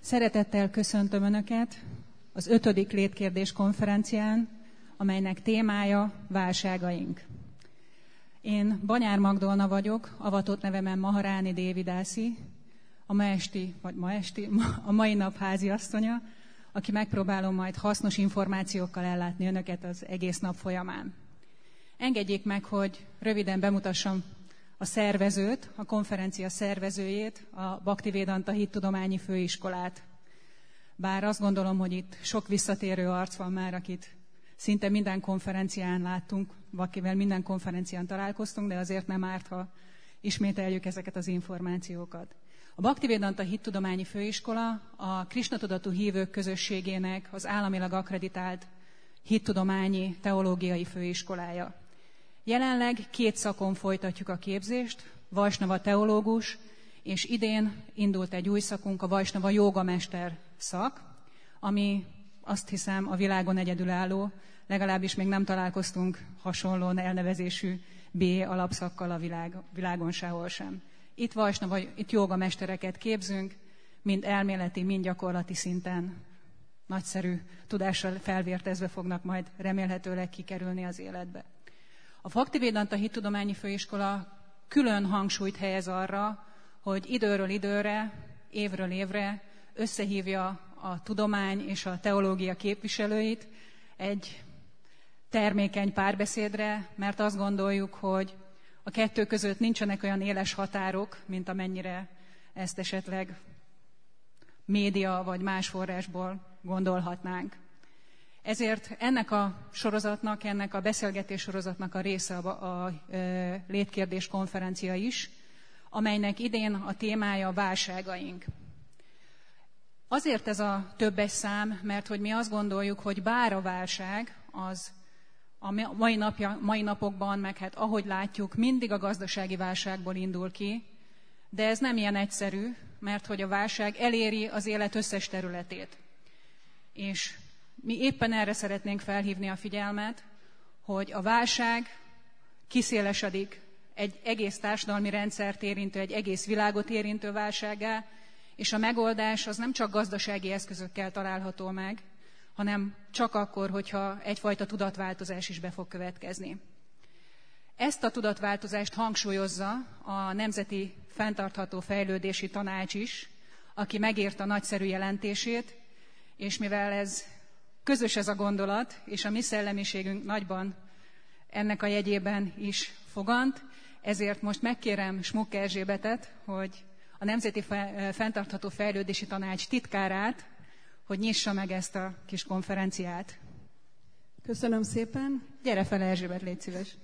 Szeretettel köszöntöm Önöket az 5. Létkérdés konferencián, amelynek témája válságaink. Én Banyár Magdolna vagyok, avatott nevemen Maharáni Dévidászi, a mai nap háziasszonya, aki megpróbálom majd hasznos információkkal ellátni Önöket az egész nap folyamán. Engedjék meg, hogy röviden bemutassam a szervezőt, a konferencia szervezőjét, a Bhaktivedanta Hittudományi Főiskolát. Bár azt gondolom, hogy itt sok visszatérő arc van már, akit szinte minden konferencián láttunk, akivel minden konferencián találkoztunk, de azért nem árt, ha ismételjük ezeket az információkat. A Bhaktivedanta Hittudományi Főiskola a Krisna tudatú hívők közösségének az államilag akkreditált hittudományi teológiai főiskolája. Jelenleg 2 szakon folytatjuk a képzést, Vajsnava teológus, és idén indult egy új szakunk, a Vajsnava jógamester szak, ami azt hiszem a világon egyedülálló, legalábbis még nem találkoztunk hasonló elnevezésű BA alapszakkal a világon sehol sem. Itt jógamestereket képzünk, mind elméleti, mind gyakorlati szinten nagyszerű tudással felvértezve fognak majd remélhetőleg kikerülni az életbe. A Bhaktivedanta Hittudományi Főiskola külön hangsúlyt helyez arra, hogy időről időre, évről évre összehívja a tudomány és a teológia képviselőit egy termékeny párbeszédre, mert azt gondoljuk, hogy a kettő között nincsenek olyan éles határok, mint amennyire ezt esetleg média vagy más forrásból gondolhatnánk. Ezért ennek a sorozatnak, ennek a beszélgetés sorozatnak a része a Létkérdés konferencia is, amelynek idén a témája válságaink. Azért ez a többes szám, mert hogy mi azt gondoljuk, hogy bár a válság az a mai napokban, meg hát ahogy látjuk, mindig a gazdasági válságból indul ki, de ez nem ilyen egyszerű, mert hogy a válság eléri az élet összes területét. És mi éppen erre szeretnénk felhívni a figyelmet, hogy a válság kiszélesedik egy egész társadalmi rendszert érintő, egy egész világot érintő válsággá, és a megoldás az nem csak gazdasági eszközökkel található meg, hanem csak akkor, hogyha egyfajta tudatváltozás is be fog következni. Ezt a tudatváltozást hangsúlyozza a Nemzeti Fenntartható Fejlődési Tanács is, aki megírta nagyszerű jelentését, és mivel közös ez a gondolat, és a mi szellemiségünk nagyban ennek a jegyében is fogant, ezért most megkérem Smuk Erzsébetet, hogy a Nemzeti Fenntartható Fejlődési Tanács titkárát, hogy nyissa meg ezt a kis konferenciát. Köszönöm szépen. Gyere fel, Erzsébet, légy szíves.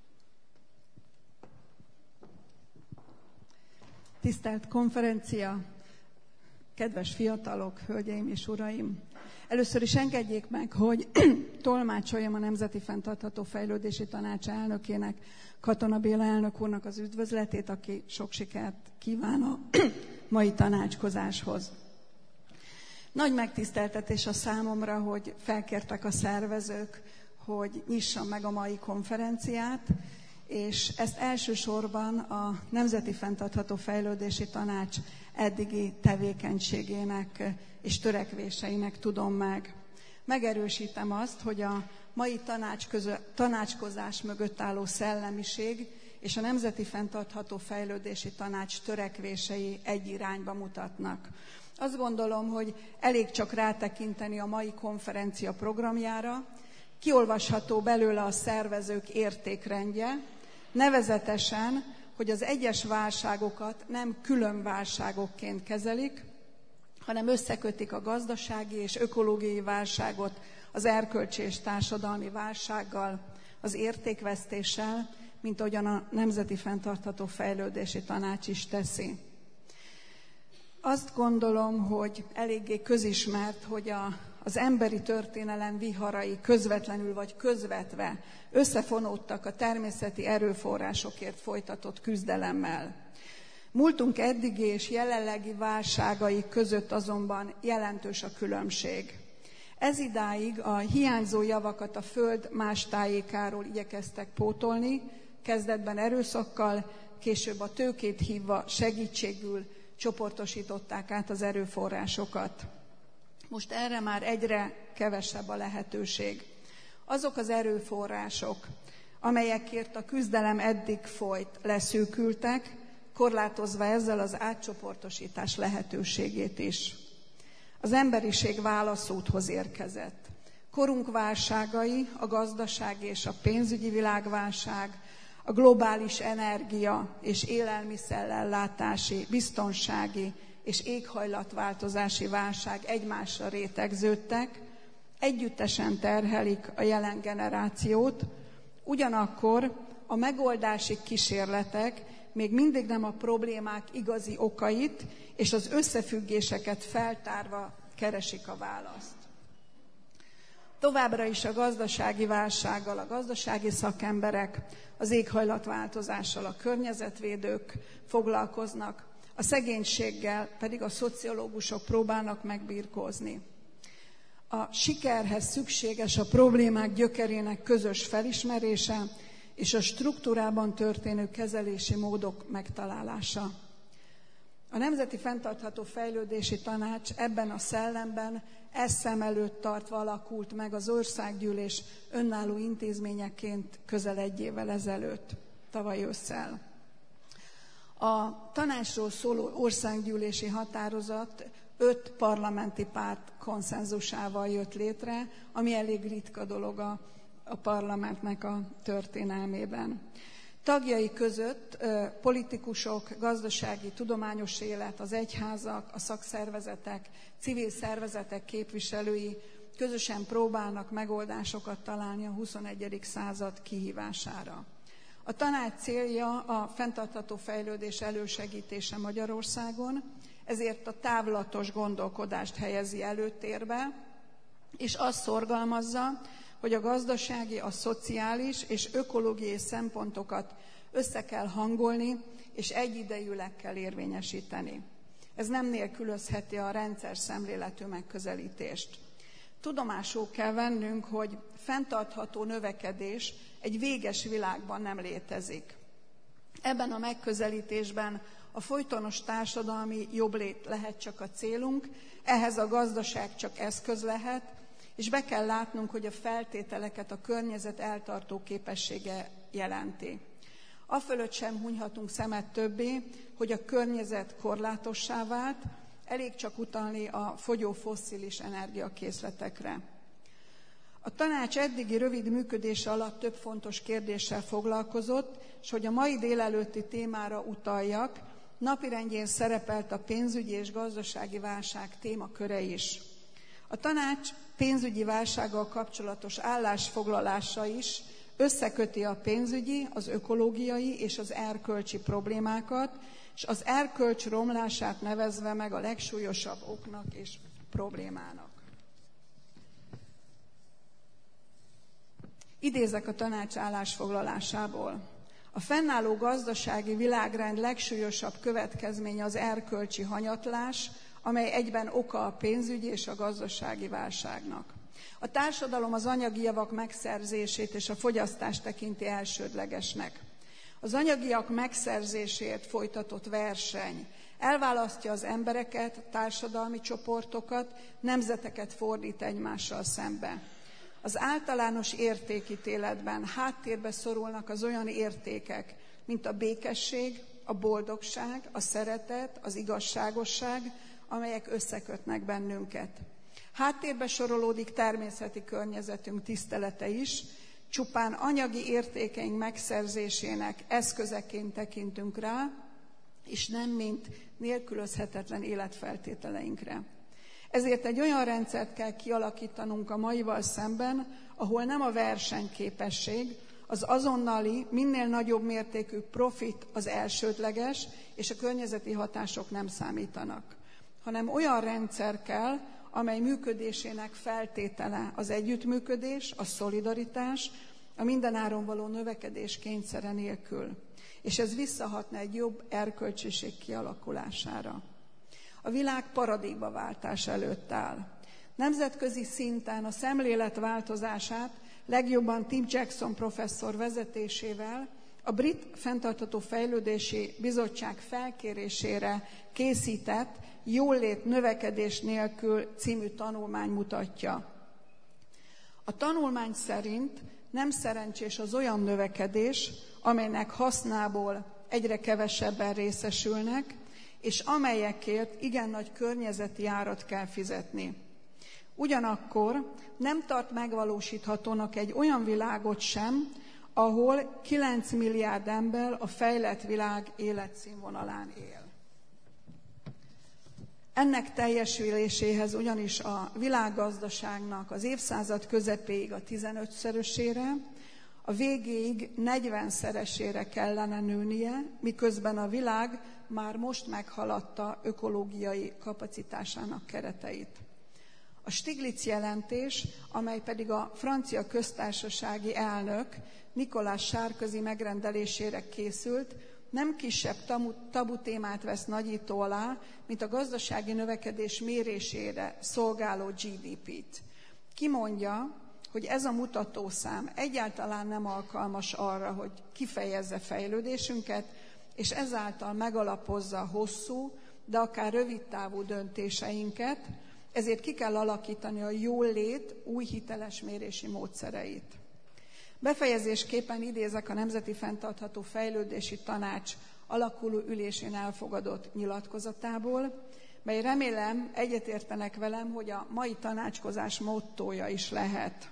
Tisztelt konferencia, kedves fiatalok, hölgyeim és uraim! Először is engedjék meg, hogy tolmácsoljam a Nemzeti Fenntartható Fejlődési Tanács elnökének, Katona Béla elnök úrnak az üdvözletét, aki sok sikert kíván a mai tanácskozáshoz. Nagy megtiszteltetés a számomra, hogy felkértek a szervezők, hogy nyissam meg a mai konferenciát, és ezt elsősorban a Nemzeti Fenntartható Fejlődési Tanács eddigi tevékenységének és törekvéseinek tudom meg. Megerősítem azt, hogy a mai tanácskozás mögött álló szellemiség és a Nemzeti Fenntartható Fejlődési Tanács törekvései egy irányba mutatnak. Azt gondolom, hogy elég csak rátekinteni a mai konferencia programjára, kiolvasható belőle a szervezők értékrendje, nevezetesen, hogy az egyes válságokat nem külön válságokként kezelik, hanem összekötik a gazdasági és ökológiai válságot az erkölcsi és társadalmi válsággal, az értékvesztéssel, mint ahogyan a Nemzeti Fenntartható Fejlődési Tanács is teszi. Azt gondolom, hogy eléggé közismert, hogy az emberi történelem viharai közvetlenül vagy közvetve összefonódtak a természeti erőforrásokért folytatott küzdelemmel. Múltunk eddigi és jelenlegi válságai között azonban jelentős a különbség. Ezidáig a hiányzó javakat a föld más tájékáról igyekeztek pótolni, kezdetben erőszakkal, később a tőkét hívva segítségül csoportosították át az erőforrásokat. Most erre már egyre kevesebb a lehetőség. Azok az erőforrások, amelyekért a küzdelem eddig folyt, leszűkültek, korlátozva ezzel az átcsoportosítás lehetőségét is. Az emberiség válaszúthoz érkezett. Korunk válságai, a gazdasági és a pénzügyi világválság, a globális energia és élelmiszerellátási, biztonsági és éghajlatváltozási válság egymásra rétegződtek, együttesen terhelik a jelen generációt, ugyanakkor a megoldási kísérletek még mindig nem a problémák igazi okait és az összefüggéseket feltárva keresik a választ. Továbbra is a gazdasági válsággal a gazdasági szakemberek, az éghajlatváltozással a környezetvédők foglalkoznak, a szegénységgel pedig a szociológusok próbálnak megbirkózni. A sikerhez szükséges a problémák gyökerének közös felismerése és a struktúrában történő kezelési módok megtalálása. A Nemzeti Fenntartható Fejlődési Tanács ebben a szellemben ezt szem előtt tartva alakult meg az országgyűlés önálló intézményeként közel 1 évvel ezelőtt, tavaly ősszel. A tanácsról szóló országgyűlési határozat 5 parlamenti párt konszenzusával jött létre, ami elég ritka dolog a parlamentnek a történelmében. Tagjai között politikusok, gazdasági, tudományos élet, az egyházak, a szakszervezetek, civil szervezetek képviselői közösen próbálnak megoldásokat találni a 21. század kihívására. A tanács célja a fenntartható fejlődés elősegítése Magyarországon, ezért a távlatos gondolkodást helyezi előtérbe, és azt szorgalmazza, hogy a gazdasági, a szociális és ökológiai szempontokat össze kell hangolni, és egyidejűleg kell érvényesíteni. Ez nem nélkülözheti a rendszer szemléletű megközelítést. Tudomásul kell vennünk, hogy fenntartható növekedés egy véges világban nem létezik. Ebben a megközelítésben a folytonos társadalmi jobblét lehet csak a célunk, ehhez a gazdaság csak eszköz lehet, és be kell látnunk, hogy a feltételeket a környezet eltartó képessége jelenti. Afölött sem hunyhatunk szemet többé, hogy a környezet korlátossá vált, elég csak utalni a fogyó fosszilis energiakészletekre. A tanács eddigi rövid működése alatt több fontos kérdéssel foglalkozott, és hogy a mai délelőtti témára utaljak, napirendjén szerepelt a pénzügyi és gazdasági válság témaköre is. A tanács pénzügyi válsággal kapcsolatos állásfoglalása is összeköti a pénzügyi, az ökológiai és az erkölcsi problémákat, és az erkölcs romlását nevezve meg a legsúlyosabb oknak és problémának. Idézek a tanács állásfoglalásából. A fennálló gazdasági világrend legsúlyosabb következménye az erkölcsi hanyatlás, amely egyben oka a pénzügyi és a gazdasági válságnak. A társadalom az anyagi javak megszerzését és a fogyasztást tekinti elsődlegesnek. Az anyagiak megszerzéséért folytatott verseny elválasztja az embereket, társadalmi csoportokat, nemzeteket fordít egymással szembe. Az általános értékítéletben háttérbe szorulnak az olyan értékek, mint a békesség, a boldogság, a szeretet, az igazságosság, amelyek összekötnek bennünket. Háttérbe sorolódik természeti környezetünk tisztelete is, csupán anyagi értékeink megszerzésének eszközeként tekintünk rá, és nem mint nélkülözhetetlen életfeltételeinkre. Ezért egy olyan rendszert kell kialakítanunk a maival szemben, ahol nem a versenyképesség, az azonnali, minél nagyobb mértékű profit az elsődleges, és a környezeti hatások nem számítanak, hanem olyan rendszer kell, amely működésének feltétele az együttműködés, a szolidaritás, a mindenáron való növekedés kényszere nélkül. És ez visszahatna egy jobb erkölcsiség kialakulására. A világ paradigmaváltás előtt áll. Nemzetközi szinten a szemlélet változását legjobban Tim Jackson professzor vezetésével a Brit Fenntartható Fejlődési Bizottság felkérésére készített Jólét növekedés nélkül című tanulmány mutatja. A tanulmány szerint nem szerencsés az olyan növekedés, amelynek hasznából egyre kevesebben részesülnek, és amelyekért igen nagy környezeti árat kell fizetni. Ugyanakkor nem tart megvalósíthatónak egy olyan világot sem, ahol 9 milliárd ember a fejlett világ életszínvonalán él. Ennek teljesüléséhez ugyanis a világgazdaságnak az évszázad közepéig a 15-szörösére, a végéig 40-szeresére kellene nőnie, miközben a világ már most meghaladta ökológiai kapacitásának kereteit. A Stiglitz jelentés, amely pedig a francia köztársasági elnök Nicolas Sarkozy megrendelésére készült, nem kisebb tabu témát vesz nagyító alá, mint a gazdasági növekedés mérésére szolgáló GDP-t. Kimondja, hogy ez a mutatószám egyáltalán nem alkalmas arra, hogy kifejezze fejlődésünket, és ezáltal megalapozza hosszú, de akár rövidtávú döntéseinket, ezért ki kell alakítani a jólét új hiteles mérési módszereit. Befejezésképpen idézek a Nemzeti Fenntartható Fejlődési Tanács alakuló ülésén elfogadott nyilatkozatából, mely remélem egyetértenek velem, hogy a mai tanácskozás mottója is lehet.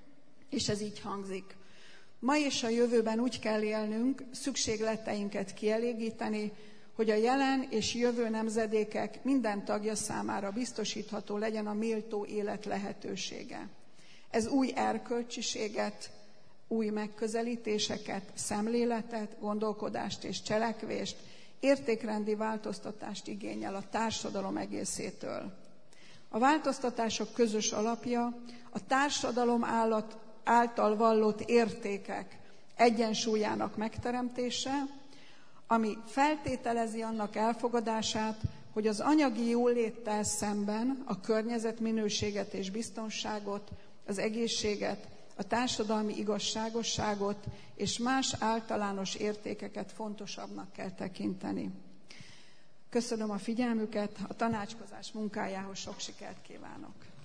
És ez így hangzik. Ma és a jövőben úgy kell élnünk, szükségleteinket kielégíteni, hogy a jelen és jövő nemzedékek minden tagja számára biztosítható legyen a méltó élet lehetősége. Ez új erkölcsiséget, új megközelítéseket, szemléletet, gondolkodást és cselekvést, értékrendi változtatást igényel a társadalom egészétől. A változtatások közös alapja a társadalom által vallott értékek egyensúlyának megteremtése, ami feltételezi annak elfogadását, hogy az anyagi jóléttel szemben a környezetminőséget és biztonságot, az egészséget, a társadalmi igazságosságot és más általános értékeket fontosabbnak kell tekinteni. Köszönöm a figyelmüket, a tanácskozás munkájához sok sikert kívánok!